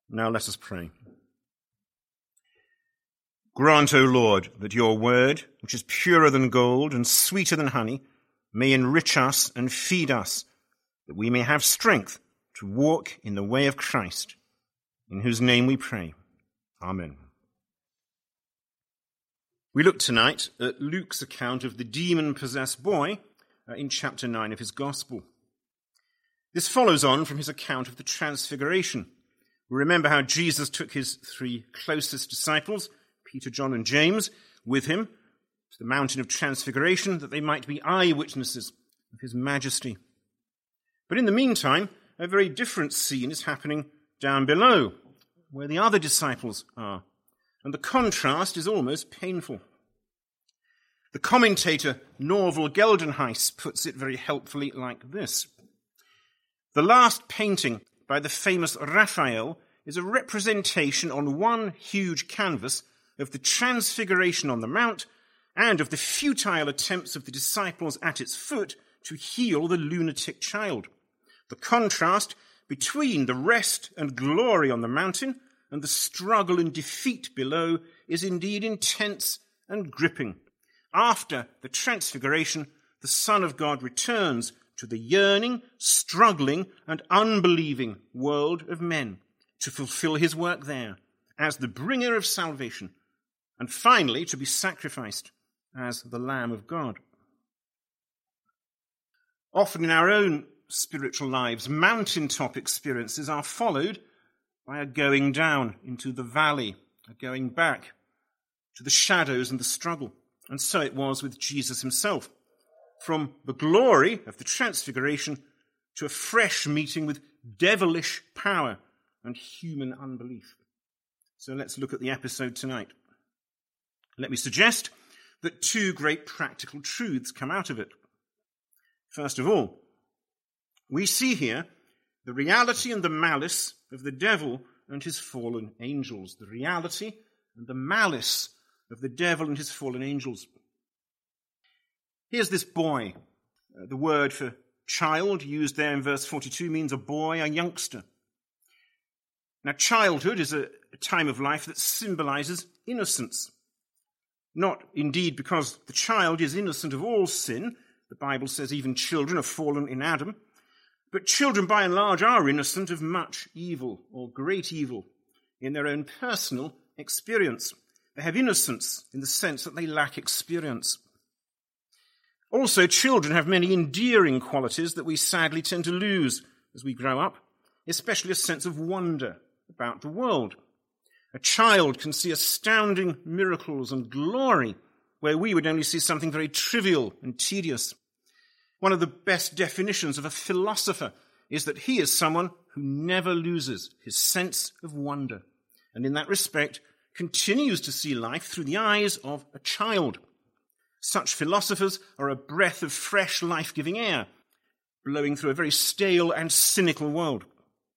Now let us pray. Grant, O Lord, that your word, which is purer than gold and sweeter than honey, may enrich us and feed us, that we may have strength to walk in the way of Christ, in whose name we pray. Amen. We look tonight at Luke's account of the demon-possessed boy in chapter 9 of his Gospel. This follows on from his account of the Transfiguration. We remember how Jesus took his three closest disciples, Peter, John, and James, with him to the mountain of Transfiguration, that they might be eyewitnesses of his majesty. But in the meantime, a very different scene is happening down below, where the other disciples are, and the contrast is almost painful. The commentator Norval Geldenhuys puts it very helpfully like this. The last painting by the famous Raphael is a representation on one huge canvas of the Transfiguration on the Mount and of the futile attempts of the disciples at its foot to heal the lunatic child. The contrast between the rest and glory on the mountain and the struggle and defeat below is indeed intense and gripping. After the Transfiguration, the Son of God returns to the yearning, struggling, and unbelieving world of men to fulfill his work there as the bringer of salvation, and finally to be sacrificed as the Lamb of God. Often in our own spiritual lives, mountaintop experiences are followed by a going down into the valley, a going back to the shadows and the struggle. And so it was with Jesus himself. From the glory of the Transfiguration to a fresh meeting with devilish power and human unbelief. So let's look at the episode tonight. Let me suggest that two great practical truths come out of it. First of all, we see here the reality and the malice of the devil and his fallen angels. The reality and the malice of the devil and his fallen angels. Here's this boy. The word for child used there in verse 42 means a boy, a youngster. Now, childhood is a time of life that symbolizes innocence. Not indeed because the child is innocent of all sin. The Bible says even children are fallen in Adam. But children, by and large, are innocent of much evil or great evil in their own personal experience. They have innocence in the sense that they lack experience. Also, children have many endearing qualities that we sadly tend to lose as we grow up, especially a sense of wonder about the world. A child can see astounding miracles and glory where we would only see something very trivial and tedious. One of the best definitions of a philosopher is that he is someone who never loses his sense of wonder, and in that respect continues to see life through the eyes of a child. Such philosophers are a breath of fresh, life-giving air, blowing through a very stale and cynical world.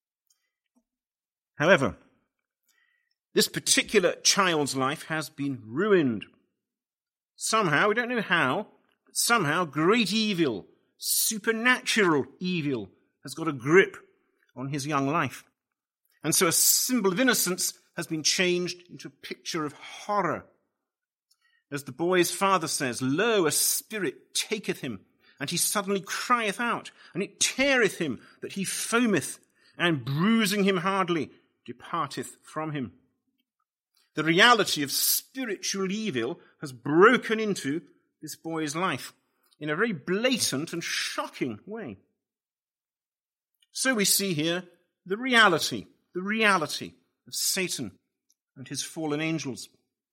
However, this particular child's life has been ruined. Somehow, we don't know how, but somehow great evil, supernatural evil, has got a grip on his young life. And so a symbol of innocence has been changed into a picture of horror. As the boy's father says, "Lo, a spirit taketh him, and he suddenly crieth out, and it teareth him that he foameth, and bruising him hardly, departeth from him." The reality of spiritual evil has broken into this boy's life in a very blatant and shocking way. So we see here the reality of Satan and his fallen angels.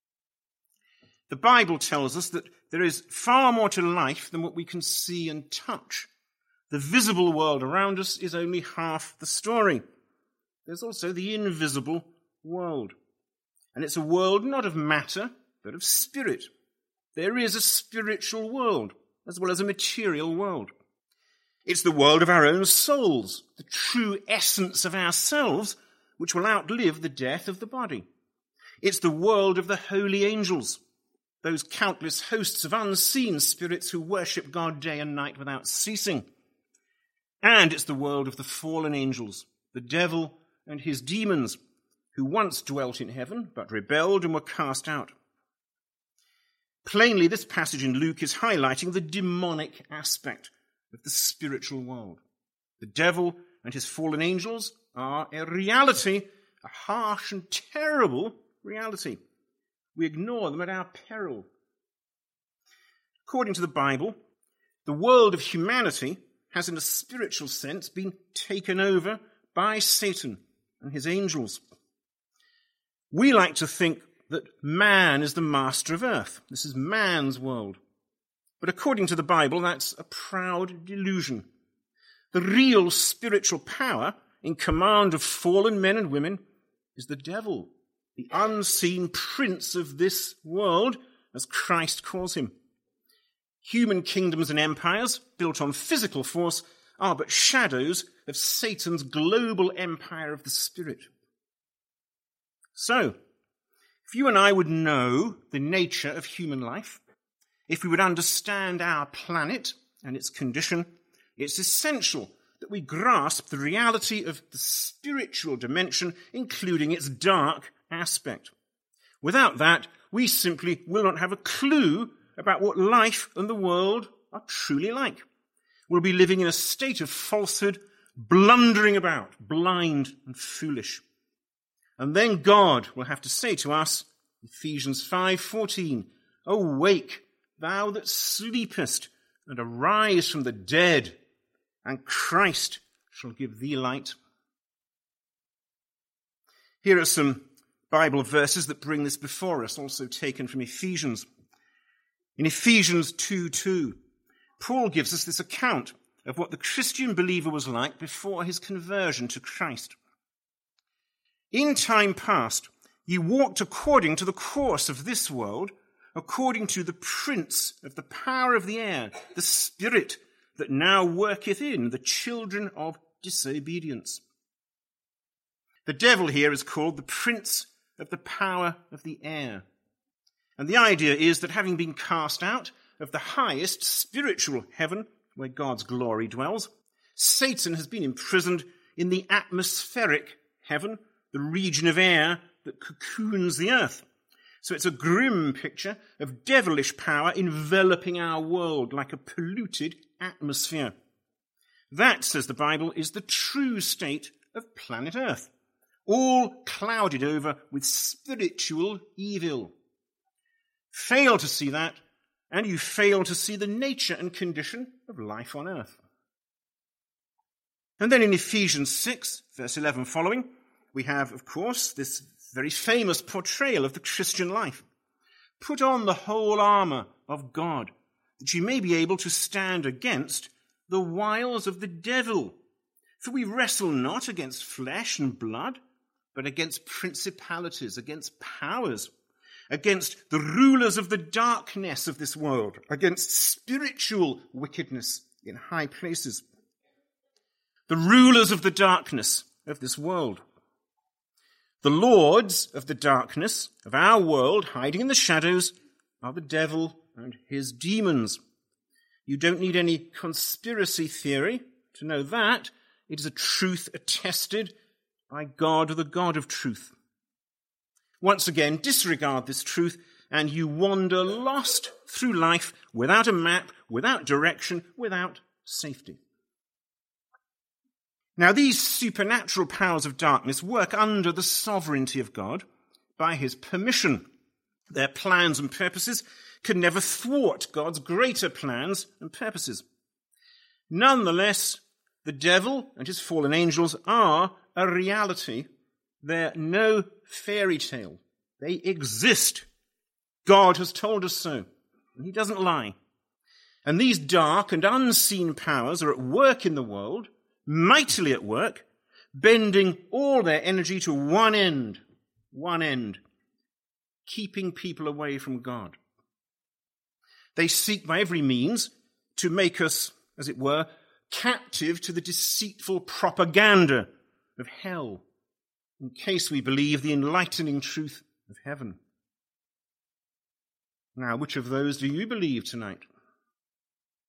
The Bible tells us that there is far more to life than what we can see and touch. The visible world around us is only half the story. There's also the invisible world. And it's a world not of matter, but of spirit. There is a spiritual world, as well as a material world. It's the world of our own souls, the true essence of ourselves, which will outlive the death of the body. It's the world of the holy angels, those countless hosts of unseen spirits who worship God day and night without ceasing. And it's the world of the fallen angels, the devil and his demons, who once dwelt in heaven but rebelled and were cast out. Plainly, this passage in Luke is highlighting the demonic aspect of the spiritual world. The devil and his fallen angels are a reality, a harsh and terrible reality. We ignore them at our peril. According to the Bible, the world of humanity has, in a spiritual sense, been taken over by Satan and his angels. We like to think that man is the master of earth. This is man's world. But according to the Bible, that's a proud delusion. The real spiritual power in command of fallen men and women is the devil, the unseen prince of this world, as Christ calls him. Human kingdoms and empires built on physical force are but shadows of Satan's global empire of the spirit. So, if you and I would know the nature of human life, if we would understand our planet and its condition, it's essential that we grasp the reality of the spiritual dimension, including its dark aspect. Without that, we simply will not have a clue about what life and the world are truly like. We'll be living in a state of falsehood, blundering about, blind and foolish. And then God will have to say to us, Ephesians 5:14, "Awake, thou that sleepest, and arise from the dead, and Christ shall give thee light." Here are some Bible verses that bring this before us, also taken from Ephesians. In Ephesians 2:2, Paul gives us this account of what the Christian believer was like before his conversion to Christ. "In time past, ye walked according to the course of this world, according to the prince of the power of the air, the spirit that now worketh in the children of disobedience." The devil here is called the prince of the power of the air. And the idea is that having been cast out of the highest spiritual heaven, where God's glory dwells, Satan has been imprisoned in the atmospheric heaven, the region of air that cocoons the earth. So it's a grim picture of devilish power enveloping our world like a polluted atmosphere. That, says the Bible, is the true state of planet Earth, all clouded over with spiritual evil. Fail to see that, and you fail to see the nature and condition of life on earth. And then in Ephesians 6, verse 11 following, we have, of course, this very famous portrayal of the Christian life. "Put on the whole armour of God, that you may be able to stand against the wiles of the devil. For we wrestle not against flesh and blood, but against principalities, against powers, against the rulers of the darkness of this world, against spiritual wickedness in high places." The rulers of the darkness of this world. The lords of the darkness of our world, hiding in the shadows, are the devil and his demons. You don't need any conspiracy theory to know that. It is a truth attested by God, the God of truth. Once again, disregard this truth, and you wander lost through life without a map, without direction, without safety. Now, these supernatural powers of darkness work under the sovereignty of God by his permission. Their plans and purposes can never thwart God's greater plans and purposes. Nonetheless, the devil and his fallen angels are a reality. They're no fairy tale. They exist. God has told us so, and he doesn't lie. And these dark and unseen powers are at work in the world, mightily at work, bending all their energy to one end, keeping people away from God. They seek by every means to make us, as it were, captive to the deceitful propaganda of hell, in case we believe the enlightening truth of heaven. Now, which of those do you believe tonight?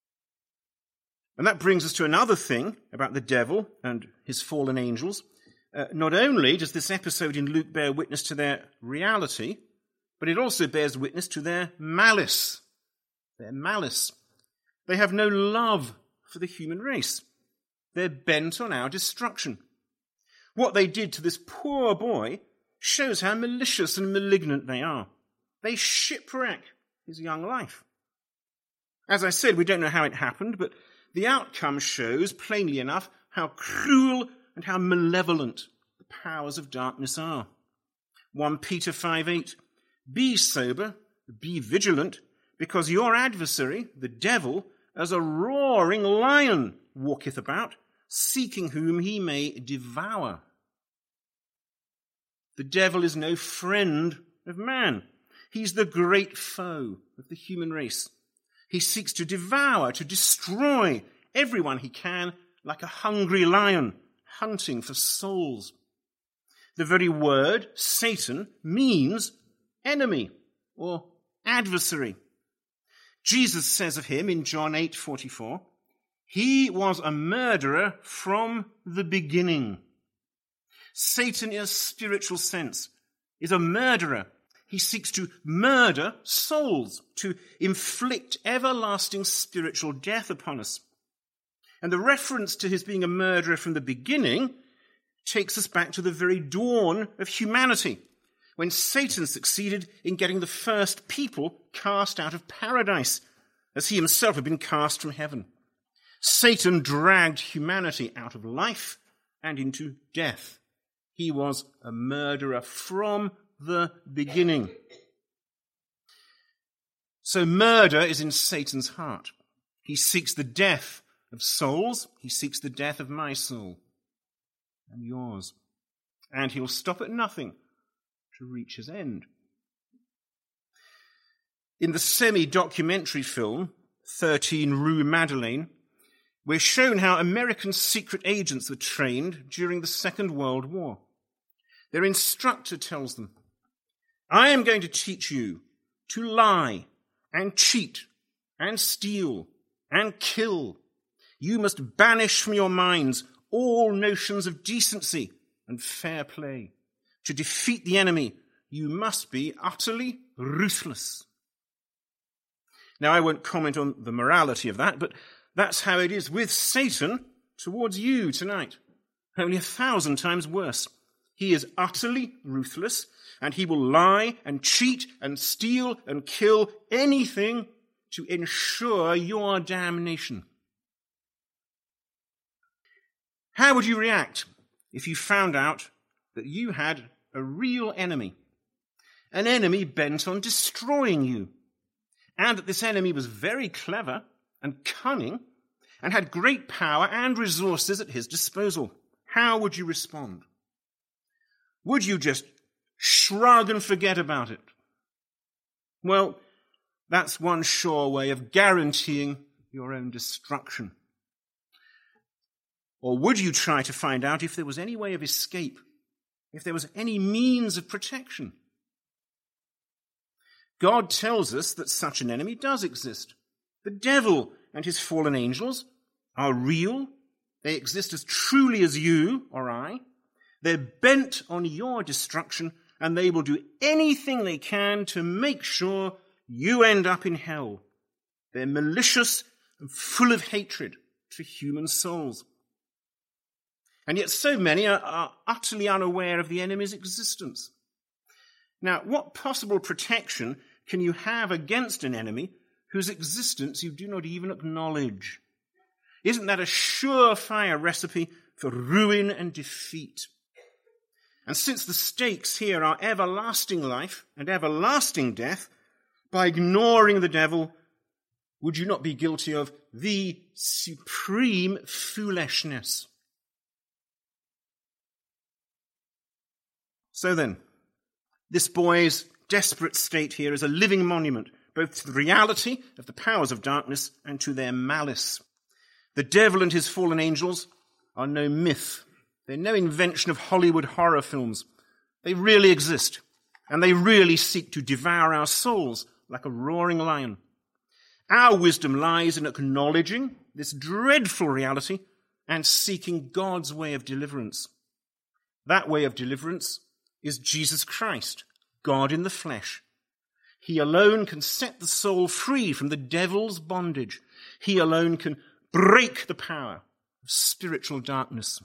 And that brings us to another thing about the devil and his fallen angels. Not only does this episode in Luke bear witness to their reality, but it also bears witness to their malice. Their malice. They have no love for the human race. They're bent on our destruction. What they did to this poor boy shows how malicious and malignant they are. They shipwreck his young life. As I said, we don't know how it happened, but the outcome shows plainly enough how cruel and how malevolent the powers of darkness are. 1 Peter 5:8, be sober, be vigilant, because your adversary, the devil, as a roaring lion, walketh about, seeking whom he may devour. The devil is no friend of man. He's the great foe of the human race. He seeks to devour, to destroy everyone he can, like a hungry lion hunting for souls. The very word, Satan, means enemy or adversary. Jesus says of him in John 8:44, he was a murderer from the beginning. Satan, in a spiritual sense, is a murderer. He seeks to murder souls, to inflict everlasting spiritual death upon us. And the reference to his being a murderer from the beginning takes us back to the very dawn of humanity, when Satan succeeded in getting the first people cast out of paradise, as he himself had been cast from heaven. Satan dragged humanity out of life and into death. He was a murderer from the beginning. So murder is in Satan's heart. He seeks the death of souls. He seeks the death of my soul and yours. And he'll stop at nothing to reach his end. In the semi-documentary film, 13 Rue Madeleine, we're shown how American secret agents were trained during the Second World War. Their instructor tells them, I am going to teach you to lie and cheat and steal and kill. You must banish from your minds all notions of decency and fair play. To defeat the enemy, you must be utterly ruthless. Now, I won't comment on the morality of that, but that's how it is with Satan towards you tonight. Only 1,000 times worse. He is utterly ruthless, and he will lie and cheat and steal and kill anything to ensure your damnation. How would you react if you found out that you had a real enemy, an enemy bent on destroying you, and that this enemy was very clever and cunning and had great power and resources at his disposal? How would you respond? Would you just shrug and forget about it? Well, that's one sure way of guaranteeing your own destruction. Or would you try to find out if there was any way of escape, if there was any means of protection? God tells us that such an enemy does exist. The devil and his fallen angels are real. They exist as truly as you or I. They're bent on your destruction, and they will do anything they can to make sure you end up in hell. They're malicious and full of hatred to human souls. And yet so many are utterly unaware of the enemy's existence. Now, what possible protection can you have against an enemy whose existence you do not even acknowledge? Isn't that a surefire recipe for ruin and defeat? And since the stakes here are everlasting life and everlasting death, by ignoring the devil, would you not be guilty of the supreme foolishness? So then, this boy's desperate state here is a living monument, both to the reality of the powers of darkness and to their malice. The devil and his fallen angels are no myth. They're no invention of Hollywood horror films. They really exist, and they really seek to devour our souls like a roaring lion. Our wisdom lies in acknowledging this dreadful reality and seeking God's way of deliverance. That way of deliverance is Jesus Christ, God in the flesh. He alone can set the soul free from the devil's bondage. He alone can break the power of spiritual darkness.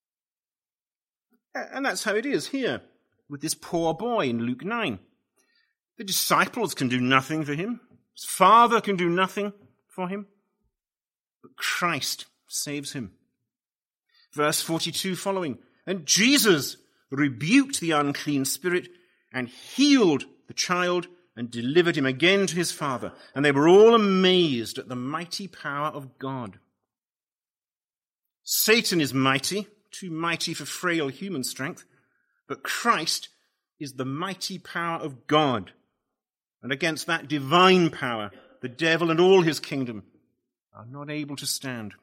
And that's how it is here with this poor boy in Luke 9. The disciples can do nothing for him. His father can do nothing for him. But Christ saves him. Verse 42 following. And Jesus rebuked the unclean spirit and healed the child and delivered him again to his father. And they were all amazed at the mighty power of God. Satan is mighty, too mighty for frail human strength, but Christ is the mighty power of God. And against that divine power, the devil and all his kingdom are not able to stand.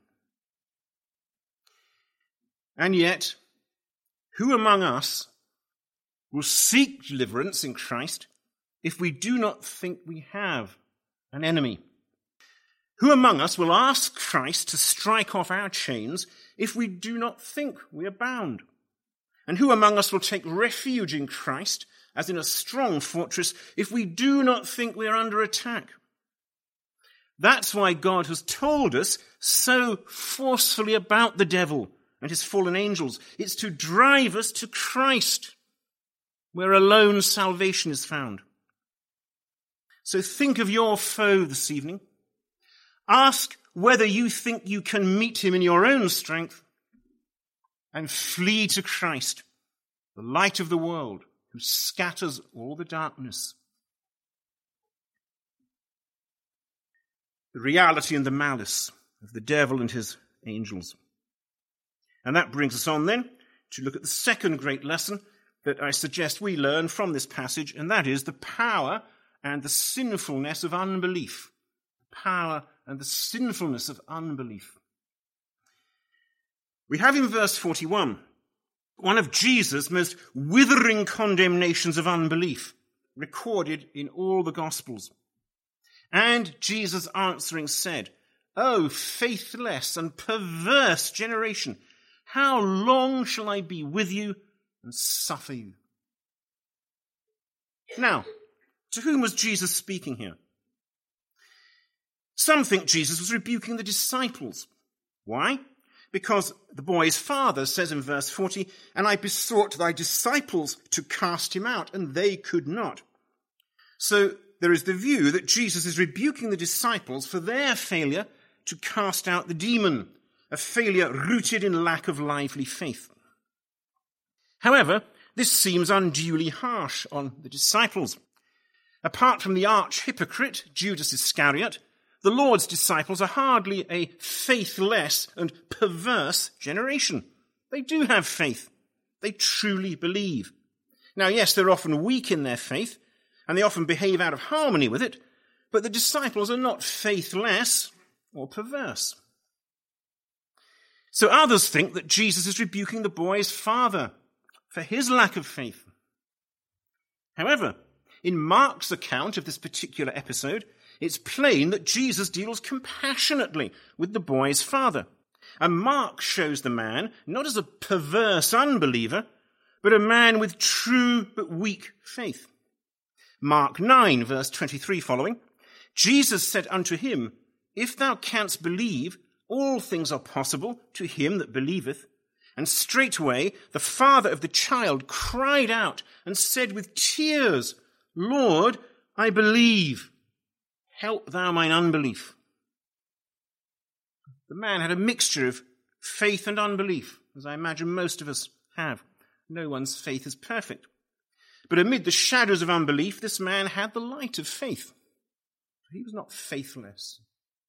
And yet, who among us will seek deliverance in Christ if we do not think we have an enemy? Who among us will ask Christ to strike off our chains if we do not think we are bound? And who among us will take refuge in Christ as in a strong fortress if we do not think we are under attack? That's why God has told us so forcefully about the devil and his fallen angels. It's to drive us to Christ, where alone salvation is found. So think of your foe this evening. Ask whether you think you can meet him in your own strength, and flee to Christ, the light of the world, who scatters all the darkness. The reality and the malice of the devil and his angels. And that brings us on then to look at the second great lesson that I suggest we learn from this passage, and that is the power and the sinfulness of unbelief. The power and the sinfulness of unbelief. We have in verse 41 one of Jesus' most withering condemnations of unbelief, recorded in all the Gospels. And Jesus answering said, "O faithless and perverse generation, how long shall I be with you and suffer you?" Now, to whom was Jesus speaking here? Some think Jesus was rebuking the disciples. Why? Because the boy's father says in verse 40, "And I besought thy disciples to cast him out, and they could not." So there is the view that Jesus is rebuking the disciples for their failure to cast out the demon, a failure rooted in lack of lively faith. However, this seems unduly harsh on the disciples. Apart from the arch-hypocrite, Judas Iscariot, the Lord's disciples are hardly a faithless and perverse generation. They do have faith. They truly believe. Now, yes, they're often weak in their faith, and they often behave out of harmony with it, but the disciples are not faithless or perverse. So others think that Jesus is rebuking the boy's father for his lack of faith. However, in Mark's account of this particular episode, it's plain that Jesus deals compassionately with the boy's father. And Mark shows the man not as a perverse unbeliever, but a man with true but weak faith. Mark 9, verse 23 following, Jesus said unto him, "If thou canst believe, all things are possible to him that believeth." And straightway the father of the child cried out and said with tears, "Lord, I believe. Help thou mine unbelief." The man had a mixture of faith and unbelief, as I imagine most of us have. No one's faith is perfect. But amid the shadows of unbelief, this man had the light of faith. He was not faithless.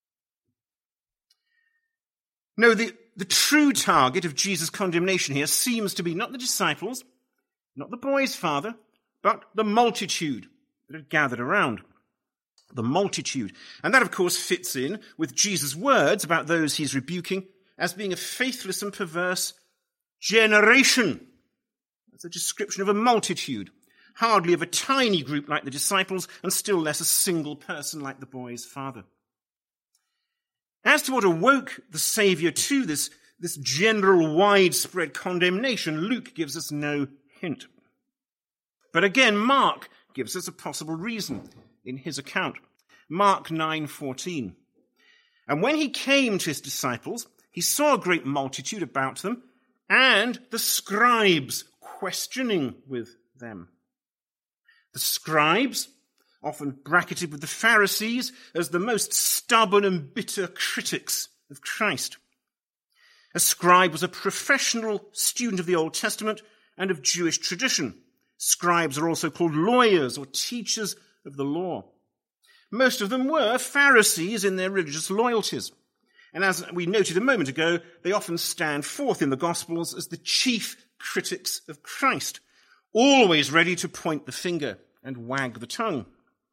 No, the true target of Jesus' condemnation here seems to be not the disciples, not the boy's father, but the multitude that had gathered around. The multitude. And that, of course, fits in with Jesus' words about those he's rebuking as being a faithless and perverse generation. That's a description of a multitude, hardly of a tiny group like the disciples, and still less a single person like the boy's father. As to what awoke the Saviour to this this general widespread condemnation, Luke gives us no hint. But again, Mark gives us a possible reason in his account. Mark 9:14. And when he came to his disciples, he saw a great multitude about them, and the scribes questioning with them. The scribes, often bracketed with the Pharisees as the most stubborn and bitter critics of Christ. A scribe was a professional student of the Old Testament and of Jewish tradition. Scribes are also called lawyers or teachers of the law. Most of them were Pharisees in their religious loyalties. And as we noted a moment ago, they often stand forth in the Gospels as the chief critics of Christ, always ready to point the finger and wag the tongue.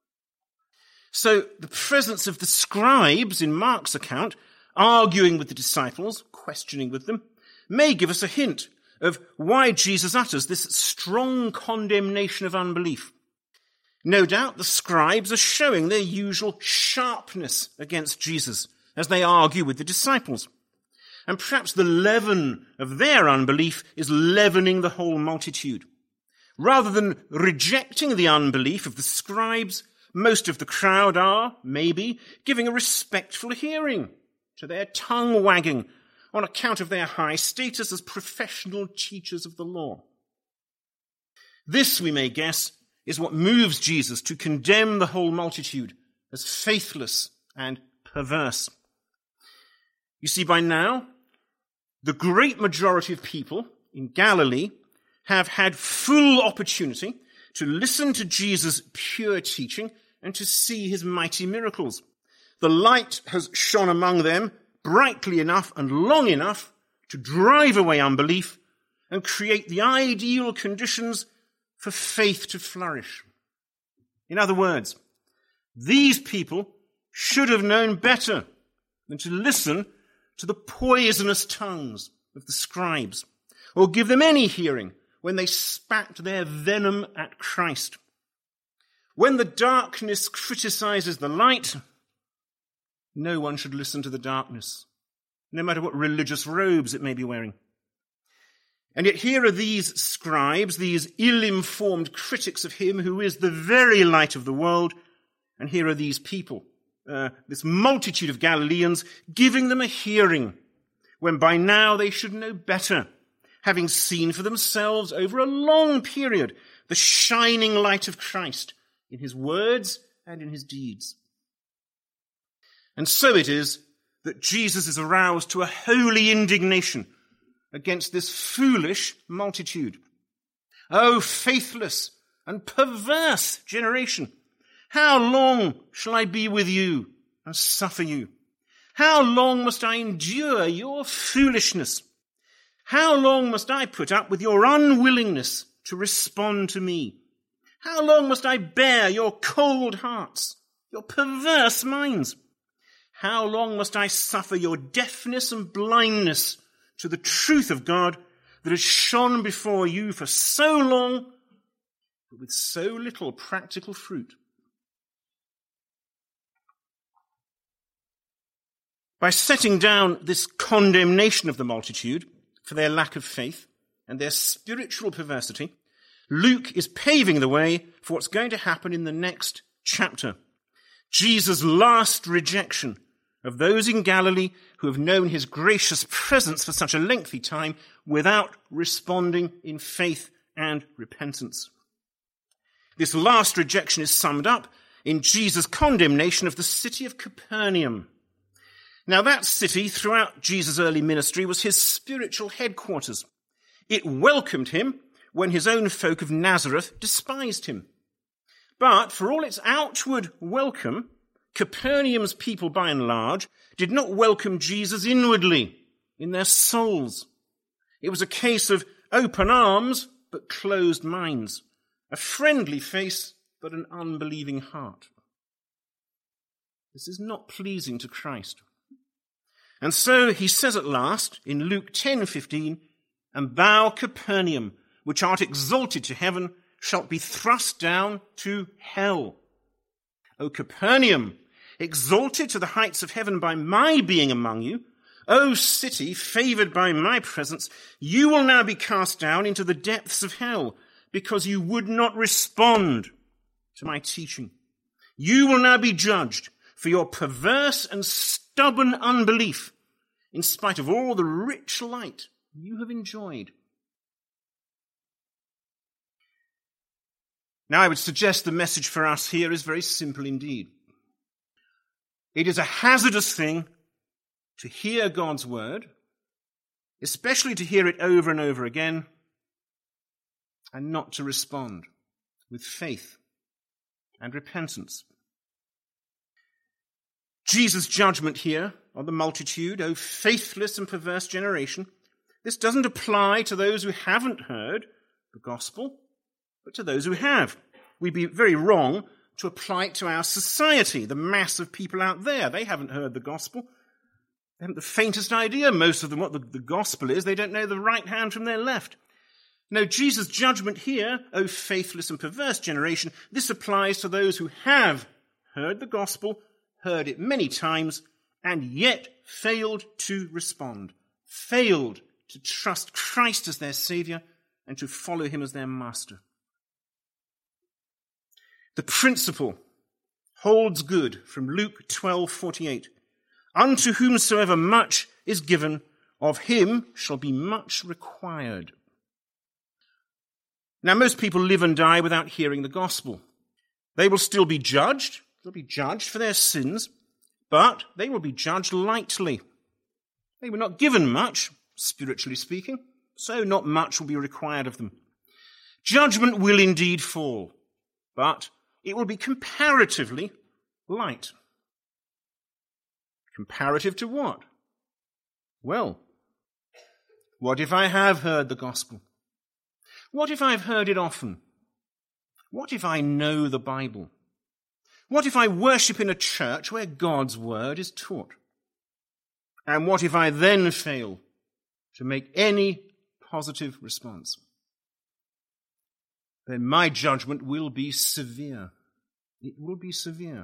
So the presence of the scribes in Mark's account, arguing with the disciples, questioning with them, may give us a hint of why Jesus utters this strong condemnation of unbelief. No doubt the scribes are showing their usual sharpness against Jesus as they argue with the disciples. And perhaps the leaven of their unbelief is leavening the whole multitude. Rather than rejecting the unbelief of the scribes, most of the crowd are, maybe, giving a respectful hearing to their tongue wagging on account of their high status as professional teachers of the law. This, we may guess, is what moves Jesus to condemn the whole multitude as faithless and perverse. You see, by now, the great majority of people in Galilee have had full opportunity to listen to Jesus' pure teaching and to see his mighty miracles. The light has shone among them brightly enough and long enough to drive away unbelief and create the ideal conditions for faith to flourish. In other words, these people should have known better than to listen to the poisonous tongues of the scribes, or give them any hearing when they spat their venom at Christ. When the darkness criticizes the light, no one should listen to the darkness, no matter what religious robes it may be wearing. And yet here are these scribes, these ill-informed critics of him who is the very light of the world, and here are these people, this multitude of Galileans, giving them a hearing, when by now they should know better, having seen for themselves over a long period the shining light of Christ in his words and in his deeds. And so it is that Jesus is aroused to a holy indignation against this foolish multitude. O faithless and perverse generation, how long shall I be with you and suffer you? How long must I endure your foolishness? How long must I put up with your unwillingness to respond to me? How long must I bear your cold hearts, your perverse minds? How long must I suffer your deafness and blindness to the truth of God that has shone before you for so long, but with so little practical fruit? By setting down this condemnation of the multitude for their lack of faith and their spiritual perversity, Luke is paving the way for what's going to happen in the next chapter. Jesus' last rejection of those in Galilee who have known his gracious presence for such a lengthy time without responding in faith and repentance. This last rejection is summed up in Jesus' condemnation of the city of Capernaum. Now that city, throughout Jesus' early ministry, was his spiritual headquarters. It welcomed him when his own folk of Nazareth despised him. But for all its outward welcome, Capernaum's people, by and large, did not welcome Jesus inwardly, in their souls. It was a case of open arms, but closed minds, a friendly face, but an unbelieving heart. This is not pleasing to Christ. And so he says at last, in Luke 10:15, "And thou, Capernaum, which art exalted to heaven, shalt be thrust down to hell. O Capernaum, exalted to the heights of heaven by my being among you, O city favored by my presence, you will now be cast down into the depths of hell because you would not respond to my teaching. You will now be judged for your perverse and stubborn unbelief in spite of all the rich light you have enjoyed. Now, I would suggest the message for us here is very simple indeed. It is a hazardous thing to hear God's word, especially to hear it over and over again, and not to respond with faith and repentance. Jesus' judgment here on the multitude, O faithless and perverse generation, this doesn't apply to those who haven't heard the gospel, but to those who have. We'd be very wrong to apply it to our society, the mass of people out there. They haven't heard the gospel. They haven't the faintest idea, most of them, what the gospel is. They don't know the right hand from their left. No, Jesus' judgment here, O faithless and perverse generation, this applies to those who have heard the gospel, heard it many times, and yet failed to respond, failed to trust Christ as their Saviour and to follow him as their master. The principle holds good from Luke 12:48. Unto whomsoever much is given, of him shall be much required. Now, most people live and die without hearing the gospel. They will still be judged. They'll be judged for their sins, but they will be judged lightly. They were not given much, spiritually speaking, so not much will be required of them. Judgment will indeed fall, but it will be comparatively light. Comparative to what? Well, what if I have heard the gospel? What if I've heard it often? What if I know the Bible? What if I worship in a church where God's word is taught? And what if I then fail to make any positive response? Then my judgment will be severe. It will be severe.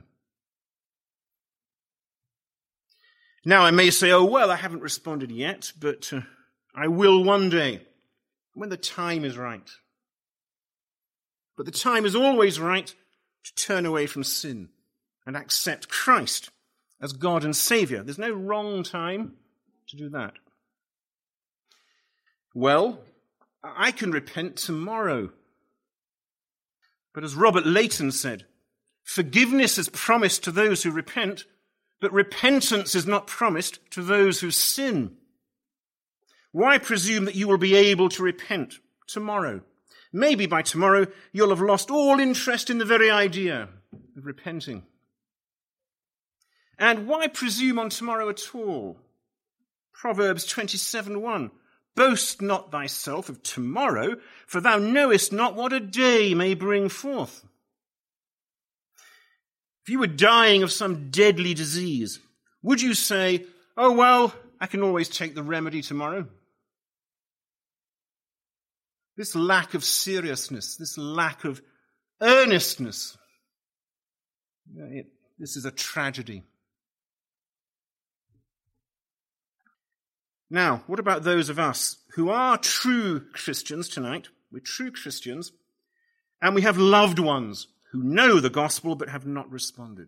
Now I may say, oh, well, I haven't responded yet, but I will one day, when the time is right. But the time is always right to turn away from sin and accept Christ as God and Saviour. There's no wrong time to do that. Well, I can repent tomorrow. But as Robert Leighton said, forgiveness is promised to those who repent, but repentance is not promised to those who sin. Why presume that you will be able to repent tomorrow? Maybe by tomorrow you'll have lost all interest in the very idea of repenting. And why presume on tomorrow at all? Proverbs 27:1. Boast not thyself of tomorrow, for thou knowest not what a day may bring forth. If you were dying of some deadly disease, would you say, oh, well, I can always take the remedy tomorrow? This lack of seriousness, this lack of earnestness, this is a tragedy. Now, what about those of us who are true Christians tonight? We're true Christians, and we have loved ones who know the gospel but have not responded.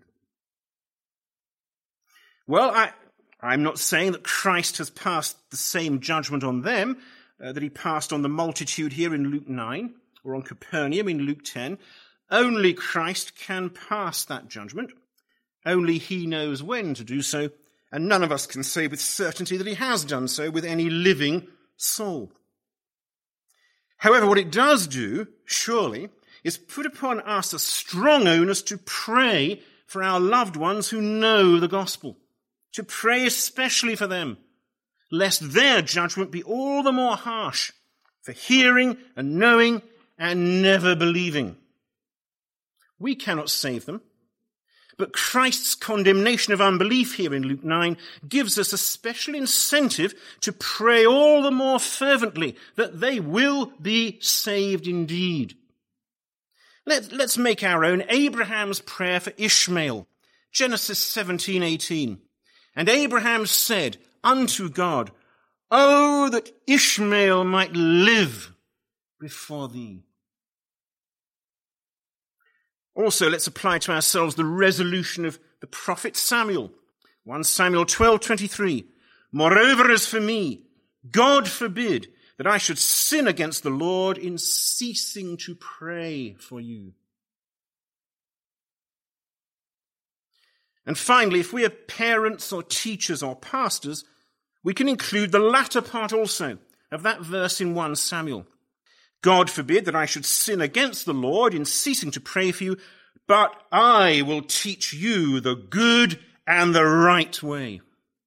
Well, I'm not saying that Christ has passed the same judgment on them that he passed on the multitude here in Luke 9 or on Capernaum in Luke 10. Only Christ can pass that judgment. Only he knows when to do so, and none of us can say with certainty that he has done so with any living soul. However, what it does do, surely, is put upon us a strong onus to pray for our loved ones who know the gospel, to pray especially for them, lest their judgment be all the more harsh for hearing and knowing and never believing. We cannot save them, but Christ's condemnation of unbelief here in Luke 9 gives us a special incentive to pray all the more fervently that they will be saved indeed. Let's make our own Abraham's prayer for Ishmael. Genesis 17:18. And Abraham said, unto God, oh, that Ishmael might live before thee. Also, let's apply to ourselves the resolution of the prophet Samuel. 1 Samuel 12:23. Moreover, as for me, God forbid that I should sin against the Lord in ceasing to pray for you. And finally, if we are parents or teachers or pastors, we can include the latter part also of that verse in 1 Samuel. God forbid that I should sin against the Lord in ceasing to pray for you, but I will teach you the good and the right way.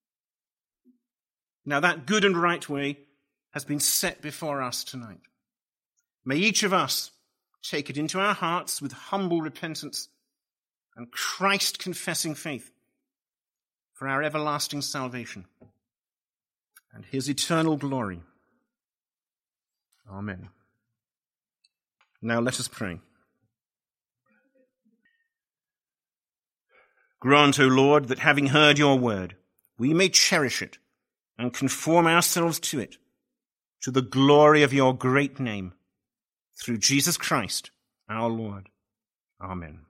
Now that good and right way has been set before us tonight. May each of us take it into our hearts with humble repentance and Christ-confessing faith for our everlasting salvation and his eternal glory. Amen. Now let us pray. Grant, O Lord, that having heard your word, we may cherish it and conform ourselves to it, to the glory of your great name, through Jesus Christ, our Lord. Amen.